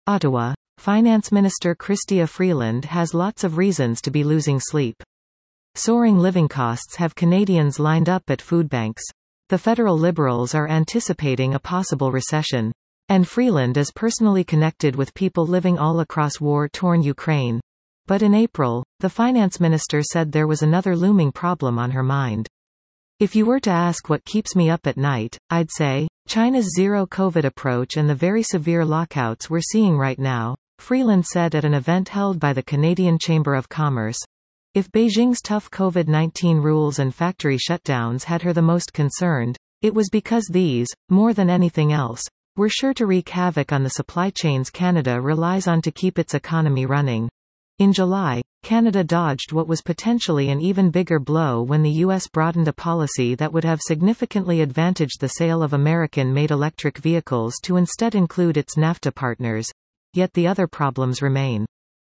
Ottawa. Finance Minister Chrystia Freeland has lots of reasons to be losing sleep. Soaring living costs have Canadians lined up at food banks. The federal Liberals are anticipating a possible recession. And Freeland is personally connected with people living all across war-torn Ukraine. But in April, the finance minister said there was another looming problem on her mind. If you were to ask what keeps me up at night, I'd say, China's zero-COVID approach and the very severe lockouts we're seeing right now, Freeland said at an event held by the Canadian Chamber of Commerce. If Beijing's tough COVID-19 rules and factory shutdowns had her the most concerned, it was because these, more than anything else, were sure to wreak havoc on the supply chains Canada relies on to keep its economy running. In July, Canada dodged what was potentially an even bigger blow when the U.S. broadened a policy that would have significantly advantaged the sale of American-made electric vehicles to instead include its NAFTA partners. Yet the other problems remain.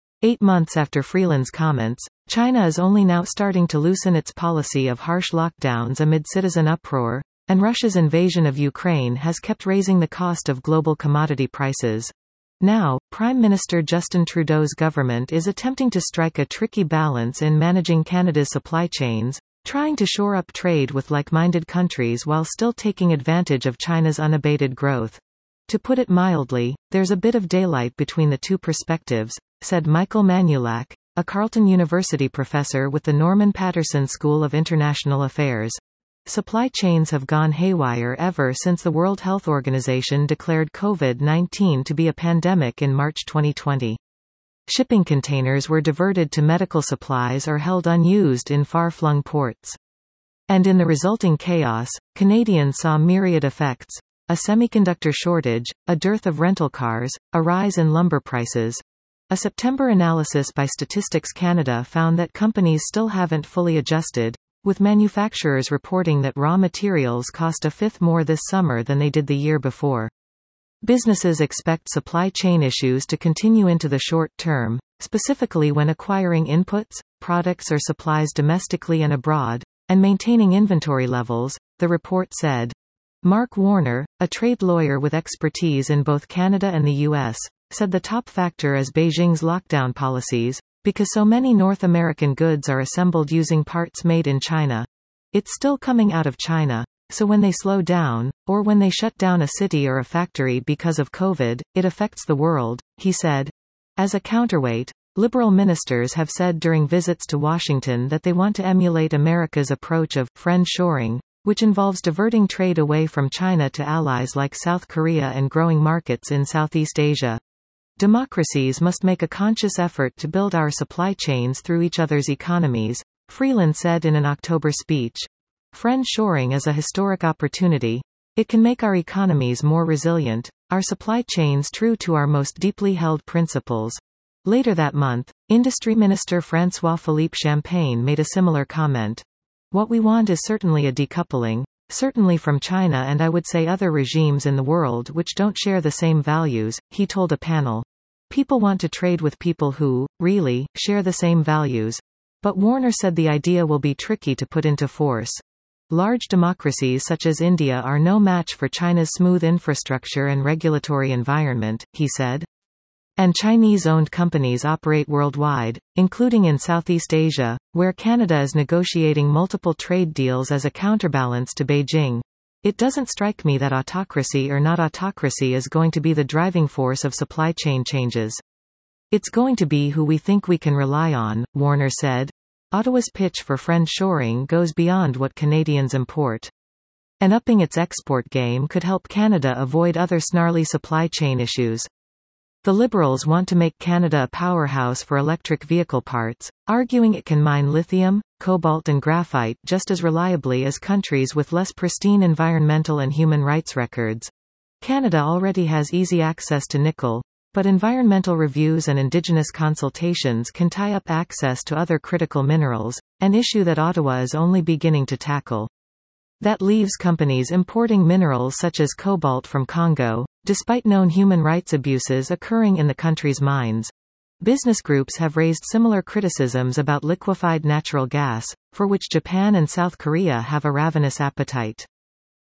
8 months after Freeland's comments, China is only now starting to loosen its policy of harsh lockdowns amid citizen uproar, and Russia's invasion of Ukraine has kept raising the cost of global commodity prices. Now, Prime Minister Justin Trudeau's government is attempting to strike a tricky balance in managing Canada's supply chains, trying to shore up trade with like-minded countries while still taking advantage of China's unabated growth. To put it mildly, there's a bit of daylight between the two perspectives, said Michael Manulak, a Carleton University professor with the Norman Paterson School of International Affairs. Supply chains have gone haywire ever since the World Health Organization declared COVID-19 to be a pandemic in March 2020. Shipping containers were diverted to medical supplies or held unused in far-flung ports. And in the resulting chaos, Canadians saw myriad effects: a semiconductor shortage, a dearth of rental cars, a rise in lumber prices. A September analysis by Statistics Canada found that companies still haven't fully adjusted, with manufacturers reporting that raw materials cost a fifth more this summer than they did the year before. Businesses expect supply chain issues to continue into the short term, specifically when acquiring inputs, products or supplies domestically and abroad, and maintaining inventory levels, the report said. Mark Warner, a trade lawyer with expertise in both Canada and the U.S., said the top factor is Beijing's lockdown policies. Because so many North American goods are assembled using parts made in China. It's still coming out of China, so when they slow down, or when they shut down a city or a factory because of COVID, it affects the world, he said. As a counterweight, Liberal ministers have said during visits to Washington that they want to emulate America's approach of friend-shoring, which involves diverting trade away from China to allies like South Korea and growing markets in Southeast Asia. Democracies must make a conscious effort to build our supply chains through each other's economies, Freeland said in an October speech. Friend-shoring is a historic opportunity. It can make our economies more resilient, our supply chains true to our most deeply held principles. Later that month, Industry Minister François-Philippe Champagne made a similar comment. What we want is certainly a decoupling, certainly from China and I would say other regimes in the world which don't share the same values, he told a panel. People want to trade with people who, really, share the same values. But Warner said the idea will be tricky to put into force. Large democracies such as India are no match for China's smooth infrastructure and regulatory environment, he said. And Chinese-owned companies operate worldwide, including in Southeast Asia, where Canada is negotiating multiple trade deals as a counterbalance to Beijing. It doesn't strike me that autocracy or not autocracy is going to be the driving force of supply chain changes. It's going to be who we think we can rely on, Warner said. Ottawa's pitch for friend-shoring goes beyond what Canadians import. And upping its export game could help Canada avoid other snarly supply chain issues. The Liberals want to make Canada a powerhouse for electric vehicle parts, arguing it can mine lithium, cobalt and graphite just as reliably as countries with less pristine environmental and human rights records. Canada already has easy access to nickel, but environmental reviews and Indigenous consultations can tie up access to other critical minerals, an issue that Ottawa is only beginning to tackle. That leaves companies importing minerals such as cobalt from Congo, despite known human rights abuses occurring in the country's mines. Business groups have raised similar criticisms about liquefied natural gas, for which Japan and South Korea have a ravenous appetite.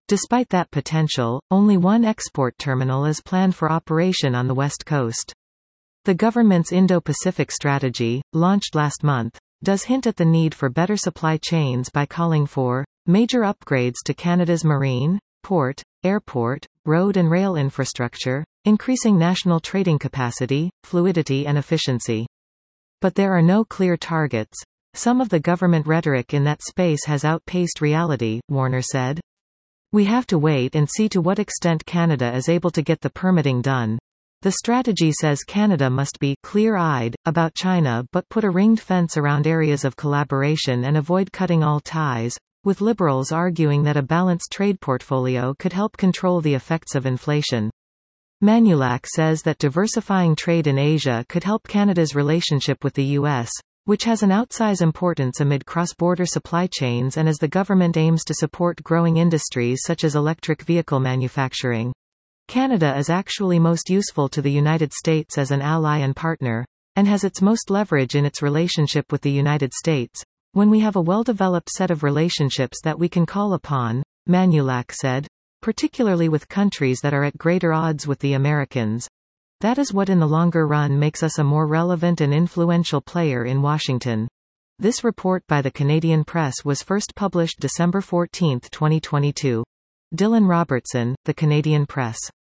Despite that potential, only one export terminal is planned for operation on the West Coast. The government's Indo-Pacific strategy, launched last month, does hint at the need for better supply chains by calling for major upgrades to Canada's marine, port, airport, road and rail infrastructure, increasing national trading capacity, fluidity and efficiency. But there are no clear targets. Some of the government rhetoric in that space has outpaced reality, Warner said. We have to wait and see to what extent Canada is able to get the permitting done. The strategy says Canada must be clear-eyed about China but put a ringed fence around areas of collaboration and avoid cutting all ties, with Liberals arguing that a balanced trade portfolio could help control the effects of inflation. Manulac says that diversifying trade in Asia could help Canada's relationship with the U.S., which has an outsized importance amid cross-border supply chains and as the government aims to support growing industries such as electric vehicle manufacturing. Canada is actually most useful to the United States as an ally and partner, and has its most leverage in its relationship with the United States, when we have a well-developed set of relationships that we can call upon, Manulac said, particularly with countries that are at greater odds with the Americans. That is what in the longer run makes us a more relevant and influential player in Washington. This report by the Canadian Press was first published December 14, 2022. Dylan Robertson, The Canadian Press.